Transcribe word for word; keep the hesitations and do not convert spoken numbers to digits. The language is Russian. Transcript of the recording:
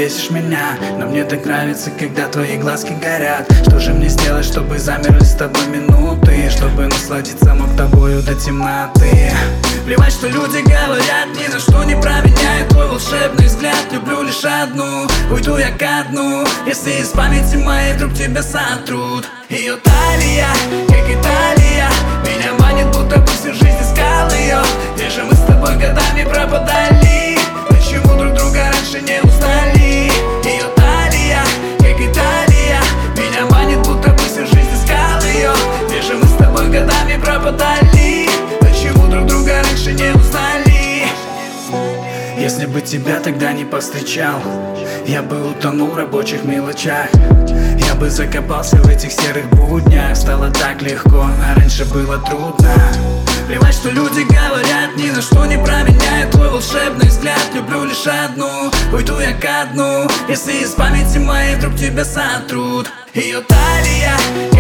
бесишь меня. Но мне так нравится, когда твои глазки горят. Что же мне сделать, чтобы замерли с тобой минуты, чтобы насладиться мог тобою до темноты? Плевать, что люди говорят, ни на что не променяю твой волшебный взгляд. Люблю лишь одну, уйду я ко дну, если из памяти моей вдруг тебя сотрут. Ее талия, как Италия, меня манит, будто бы всю жизнь искал ее. Где же мы с тобой годами пропадали? Почему друг друга раньше не узнали? Ее талия, как Италия, меня манит, будто бы всю жизнь искал ее. Где же мы с тобой годами пропадали? Почему друг друга раньше не узнали? Если бы тебя тогда не повстречал, я бы утонул в рабочих мелочах. Я бы закопался в этих серых буднях. Стало так легко, а раньше было трудно. Плевать, что люди говорят, ни на что не променяю твой волшебный взгляд. Люблю лишь одну, уйду я ко дну, если из памяти моей вдруг тебя сотрут. Ее талия,